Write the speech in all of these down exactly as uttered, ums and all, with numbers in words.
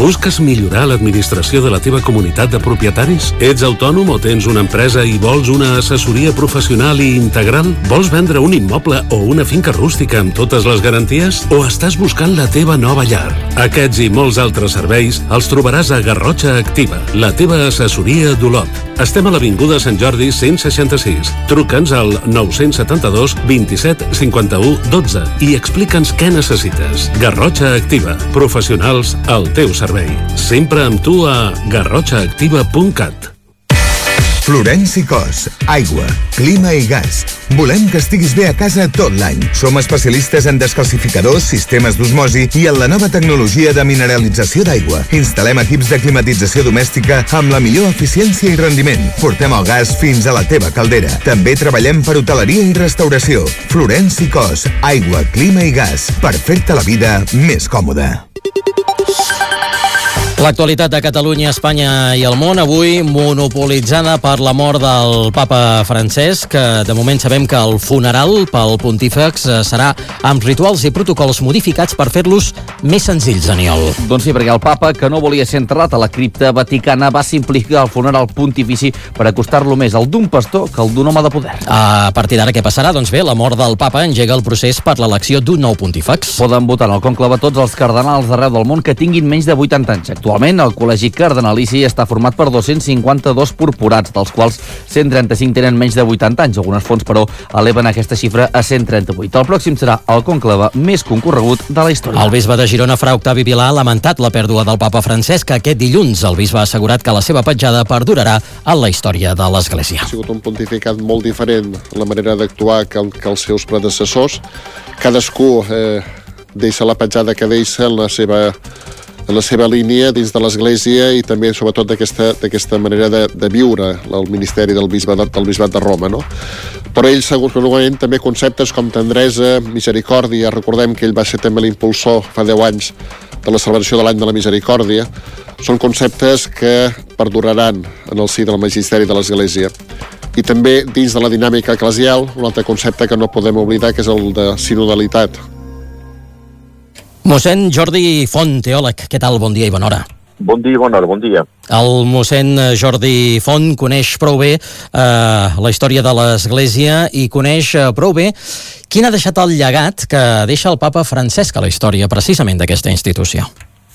Busques millorar l'administració de la teva comunitat de propietaris? Ets autònom o tens una empresa i vols una assessoria professional i integral? Vols vendre un immoble o una finca rústica amb totes les garanties? O estàs buscant la teva nova llar? Aquests i molts altres serveis els trobaràs a Garrotxa Activa, la teva assessoria d'Olot. Estem a l'Avinguda Sant Jordi cent seixanta-sis. Truca'ns al nou set dos, vint-i-set, cinquanta-u, dotze i explica'ns què necessites. Garrotxa Activa. Professionals al teu servei. Sempre amb tu a garrotxa activa punt cat. Florenci Cos, aigua, clima i gas. Volem que estiguis bé a casa tot l'any. Som especialistes en descalcificadors, sistemes d'osmosi i en la nova tecnologia de mineralització d'aigua. Instal·lem equips de climatització domèstica amb la millor eficiència i rendiment. Portem el gas fins a la teva caldera. També treballem per hoteleria i restauració. Florenci Cos, aigua, clima i gas. Per fer-te la vida més còmoda. L'actualitat de Catalunya, Espanya i el món, avui monopolitzada per la mort del papa Francesc, que de moment sabem que el funeral pel pontífex serà amb rituals i protocols modificats per fer-los més senzills, Aniol. Doncs sí, perquè el papa, que no volia ser enterrat a la cripta vaticana, va simplificar el funeral pontifici per acostar-lo més al d'un pastor que al d'un home de poder. A partir d'ara què passarà? Doncs bé, la mort del papa engega el procés per l'elecció d'un nou pontífex. Poden votar en el conclave tots els cardenals d'arreu del món que tinguin menys de vuitanta anys. Actualment, el col·legi cardenalici està format per dos-cents cinquanta-dos purpurats, dels quals cent trenta-cinc tenen menys de vuitanta anys. Algunes fonts, però, eleven aquesta xifra a cent trenta-vuit. El pròxim serà el conclave més concorregut de la història. El bisbe de Girona, Fra Octavi Vilà, ha lamentat la pèrdua del papa Francesc aquest dilluns. El bisbe ha assegurat que la seva petjada perdurarà en la història de l'Església. Ha sigut un pontificat molt diferent en la manera d'actuar que, que els seus predecessors. Cadascú eh, deixa la petjada que deixa en la seva en la seva línia dins de l'Església i també sobretot d'aquesta d'aquesta manera de, de viure el ministeri del bisbat, del bisbat de Roma, no? Però ell segurament també conceptes com tendresa, misericòrdia, recordem que ell va ser també l'impulsor fa deu anys de la celebració de l'any de la misericòrdia, són conceptes que perduraran en el si del magisteri de l'Església. I també dins de la dinàmica eclesial, un altre concepte que no podem oblidar, que és el de sinodalitat. Mossèn Jordi Font, teòleg, què tal? Bon dia i bona hora. Bon dia i bona hora, bon dia. El mossèn Jordi Font coneix prou bé eh, la història de l'Església i coneix eh, prou bé quin ha deixat el llegat que deixa el papa Francesc a la història precisament d'aquesta institució.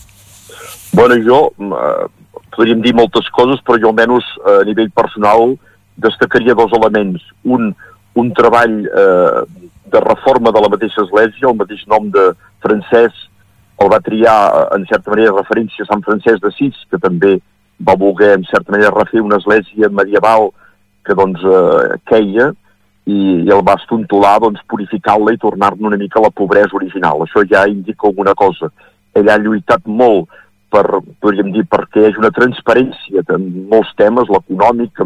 Bueno, jo eh, podríem dir moltes coses, però jo almenys eh, a nivell personal destacaria dos elements. Un, un treball eh, de reforma de la mateixa Església, el mateix nom de Francesc el va triar en certa manera referència a Sant Francesc d'Assís, que també va voler en certa manera refer una església medieval que doncs eh, queia i, i el va estontolar doncs purificar-la i tornar-ne una mica a la pobresa original. Això ja indica alguna cosa. Ell ha lluitat molt per, podríem dir, perquè hi hagi una transparència en molts temes, l'econòmic,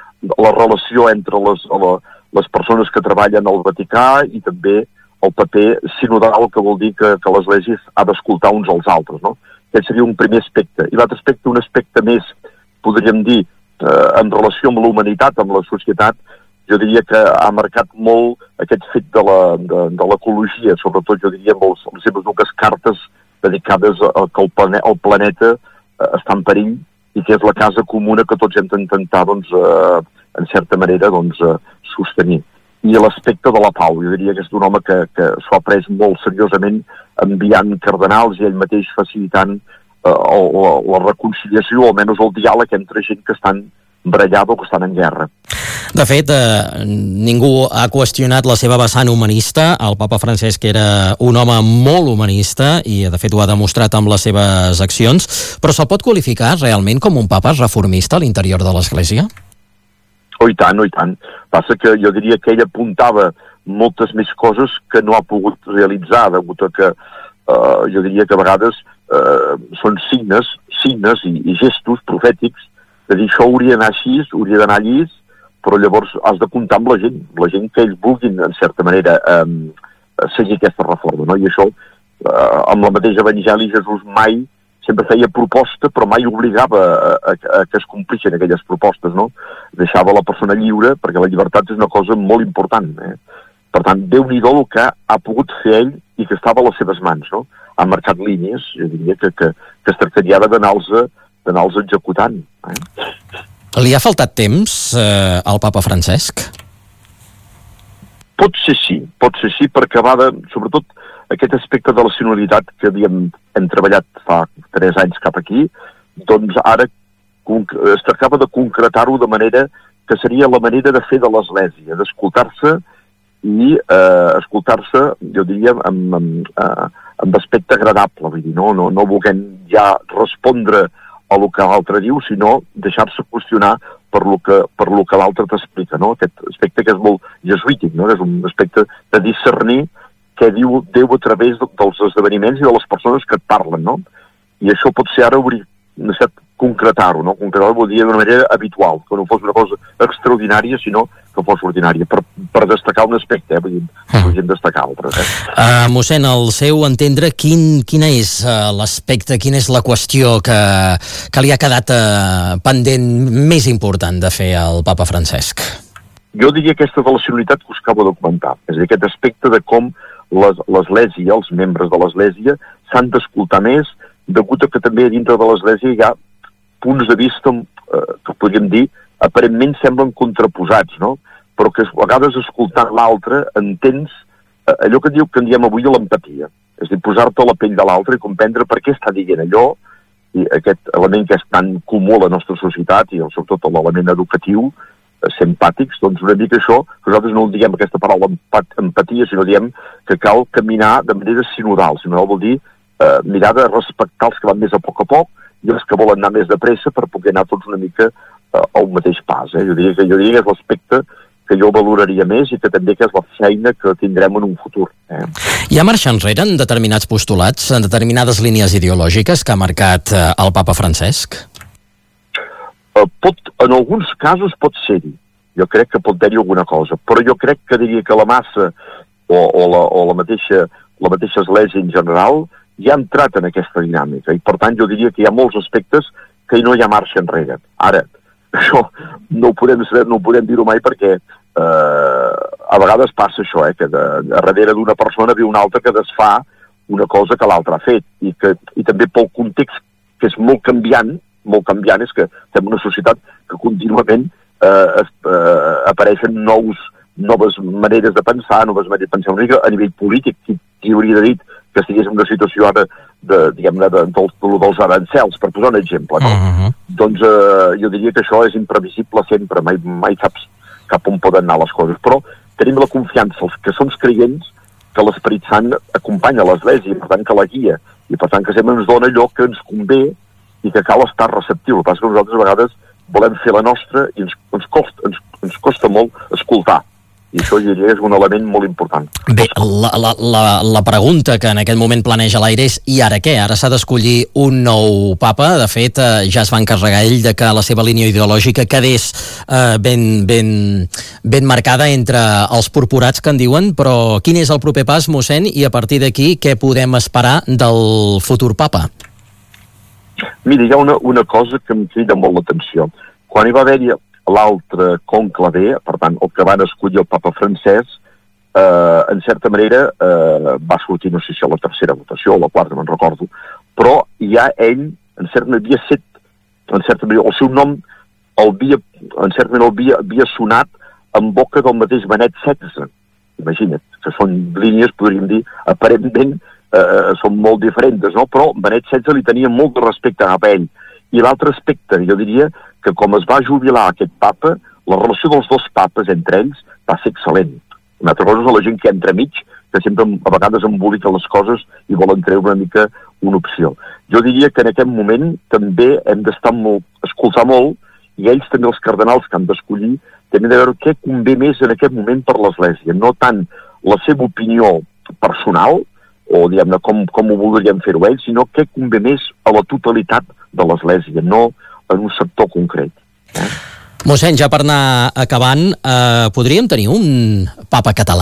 la relació entre les, la, les persones que treballen al Vaticà i també el paper sinodal, que vol dir que, que l'Església ha d'escoltar uns als altres, no? Aquest seria un primer aspecte. I l'altre aspecte, un aspecte més, podríem dir, eh, en relació amb la humanitat, amb la societat, jo diria que ha marcat molt aquest fet de la, de, de l'ecologia, sobretot jo diria amb els, les seves dues cartes dedicades a, a que el, plane, el planeta eh, està en perill i que és la casa comuna que tots hem d'intentar, doncs, eh, en certa manera, doncs, eh, sostenir. I l'aspecte de la pau, jo diria que és d'un home que, que s'ho ha pres molt seriosament enviant cardenals i ell mateix facilitant eh, la, la reconciliació, o almenys el diàleg entre gent que estan barallada o que estan en guerra. De fet, eh, ningú ha qüestionat la seva vessant humanista. El papa Francesc era un home molt humanista i de fet ho ha demostrat amb les seves accions, però se'l pot qualificar realment com un papa reformista a l'interior de l'Església? Oh, i tant, oh, i tant. Passa que jo diria que ell apuntava moltes més coses que no ha pogut realitzar, degut a que eh, jo diria que a vegades eh, són signes, signes i, i gestos profètics de dir això hauria d'anar així, hauria d'anar allí, però llavors has de comptar amb la gent, la gent que ells vulguin, en certa manera, eh, seguir aquesta reforma, no? I això, eh, amb la mateixa Evangeli, Jesús mai sempre feia proposta, però mai obligava a, a, a que es complissin aquelles propostes, no? Deixava la persona lliure, perquè la llibertat és una cosa molt important, eh? Per tant, Déu-n'hi-do el que ha pogut fer ell i que estava a les seves mans, no? han marcat línies, jo diria que, que, que es tractaria d'anar-los d'anar-los executant. Eh? Li ha faltat temps eh, al papa Francesc? Pot ser sí, pot ser sí, perquè va de, sobretot, aquest aspecte de la sinoditat que havíem hem treballat fa tres anys cap aquí, doncs ara es tractava de concretar-ho de manera que seria la manera de fer de l'Església, d'escoltar-se i eh, escoltar-se, jo diria, amb, amb, eh, amb aspecte agradable, vull dir, no, no, no volent ja respondre a lo que l'altre diu, sinó deixar-se qüestionar per lo que, per lo que l'altre t'explica, no? Aquest aspecte que és molt jesuític, no? És un aspecte de discernir què diu Déu a través dels esdeveniments i de les persones que et parlen, no? I això pot ser ara obrir, necessitat concretar-ho, no? Concretar-ho vol dir d'una manera habitual, que no fos una cosa extraordinària, sinó que fos ordinària, per, per destacar un aspecte, eh? Vull dir, podríem destacar altres, eh? Uh, mossèn, al seu entendre, quin, quina és uh, l'aspecte, quina és la qüestió que, que li ha quedat uh, pendent més important de fer al papa Francesc? Jo diria aquesta de la sinoditat que us acabo de comentar, és a dir, aquest aspecte de com l'Església, els membres de l'Església, s'han d'escoltar més, degut a que també dintre de l'Església hi ha punts de vista eh, que podríem dir aparentment semblen contraposats, no? Però que a vegades escoltant l'altre entens eh, allò que diu que en diem avui l'empatia, és a dir, posar-te a la pell de l'altre i comprendre per què està dient allò, i aquest element que és tan comú a la nostra societat i sobretot l'element educatiu, eh, ser empàtics, doncs una mica això, que nosaltres no diem aquesta paraula empatia, sinó diem que cal caminar de manera sinodal. Sinodal vol dir eh, mirar de respectar els que van més a poc a poc i els que volen anar més de pressa per poder anar tots una mica uh, al mateix pas. Eh? Jo diria que, jo diria que és l'aspecte que jo valoraria més i que també que és la feina que tindrem en un futur. Eh? Hi ha marxa enrere en determinats postulats, en determinades línies ideològiques que ha marcat uh, el papa Francesc? Uh, pot, en alguns casos pot ser-hi. Jo crec que pot haver-hi alguna cosa, però jo crec que diria que la massa o, o, la, o la, mateixa, la mateixa església en general ja ha entrat en aquesta dinàmica i per tant jo diria que hi ha molts aspectes que no hi ha marxa enrere. Ara, això no ho podem saber, no ho podem dir-ho mai perquè eh, a vegades passa això, eh, que de, de darrere d'una persona ve una altra que desfà una cosa que l'altra ha fet i, que, i també pel context que és molt canviant, molt canviant és que estem en una societat que contínuament eh, es, eh, apareixen nous noves maneres de pensar, noves maneres de pensar una mica a nivell polític. Qui, qui hauria de dir que estigués en una situació ara de, diguem-ne, de, de, de, dels arancels, per posar un exemple, no? Uh-huh. Doncs eh, jo diria que això és imprevisible sempre, mai, mai saps cap on poden anar les coses, però tenim la confiança, els que som creients, que l'Esperit Sant acompanya l'Església, per tant que la guia, i per tant que sempre ens dona allò que ens convé i que cal estar receptiu. El que passa que nosaltres a vegades volem fer la nostra i ens, ens, costa, ens, ens costa molt escoltar. I això jo diria és un element molt important. Bé, la, la, la, la pregunta que en aquest moment planeja l'aire és i ara què? Ara s'ha d'escollir un nou papa. De fet, eh, ja es va encarregar ell de que la seva línia ideològica quedés eh, ben, ben, ben marcada entre els purpurats que en diuen, però quin és el proper pas, mossèn, i a partir d'aquí què podem esperar del futur papa? Mira, hi ha una, una cosa que em crida molt l'atenció. Quan hi va haver-hi l'altre conclave, per tant, el que van escollir el papa Francesc, eh, en certa manera eh, va sortir, no sé si a la tercera votació o la quarta, me'n recordo, però ja ell, en certa manera, havia set, en certa manera, el seu nom el havia, en certa manera, havia, havia sonat en boca del mateix Benet setze. Imagina't, que són línies, podríem dir, aparentment eh, són molt diferents, no? Però Benet setze li tenia molt de respecte a ell. I l'altre aspecte, jo diria que com es va jubilar aquest papa, la relació dels dos papes entre ells va ser excel·lent. Una altra cosa és la gent que entra mig, que sempre a vegades embolica les coses i volen treure una mica una opció. Jo diria que en aquest moment també hem d'estar molt, escoltar molt, i ells també, els cardenals que han d'escollir, tenen de veure què convé més en aquest moment per l'Església. No tant la seva opinió personal, o diguem-ne com, com ho voldrien fer-ho ells, sinó què convé més a la totalitat de l'Església, no en un sector concret. Eh? Mossèn, ja per anar acabant, eh, podríem tenir un papa català?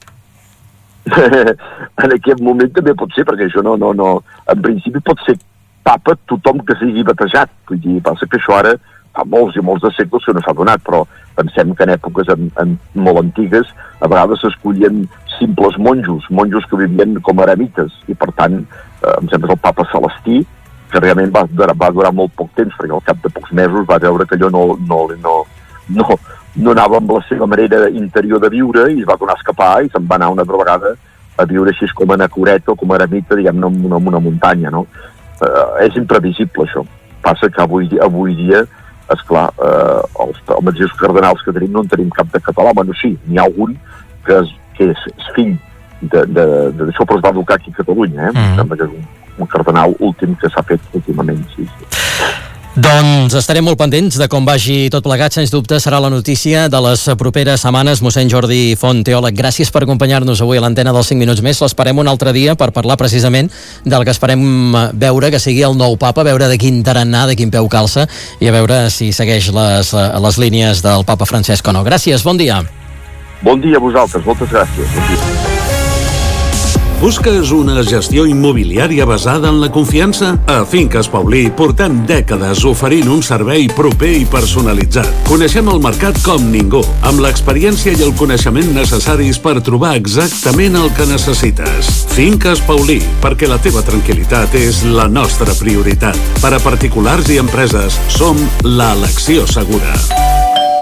En aquest moment també pot ser, perquè això no, no, no... En principi pot ser papa tothom que sigui batejat. Vull dir, passa que això ara fa molts i molts de segles que no s'ha donat, però pensem que en èpoques en, en molt antigues a vegades s'escollien simples monjos, monjos que vivien com eremites, i per tant, eh, em sembla que el papa Celestí, que realment va, va durar molt poc temps, perquè al cap de pocs mesos va veure que allò no, no, no, no, no anava amb la seva manera interior de viure i es va donar a escapar i se'n va anar una altra vegada a viure així com a anacoreta o com a eremita, diguem-ne, en una, una muntanya, no? Eh, és imprevisible, això. Passa que avui, avui dia, esclar, eh, els, els mateixos cardenals que tenim no en tenim cap de català. Bueno, sí, n'hi ha algun que és, que és, és fill d'això, però es va educar aquí a Catalunya, eh? Mm. Sembla que és un, un cardenal últim que s'ha fet últimament, sí, sí. Doncs estarem molt pendents de com vagi tot plegat. Sens dubte serà la notícia de les properes setmanes. Mossèn Jordi Font, teòleg, gràcies per acompanyar-nos avui a l'antena dels cinc minuts més. L'esperem un altre dia per parlar precisament del que esperem veure, que sigui el nou papa, veure de quin tarannà, de quin peu calça, i a veure si segueix les, les línies del papa Francesc o no. Gràcies, bon dia. Bon dia a vosaltres, moltes gràcies. Bon dia. Busques una gestió immobiliària basada en la confiança? A Finques Paulí portem dècades oferint un servei proper i personalitzat. Coneixem el mercat com ningú, amb l'experiència i el coneixement necessaris per trobar exactament el que necessites. Finques Paulí, perquè la teva tranquil·litat és la nostra prioritat. Per a particulars i empreses, som l'elecció segura.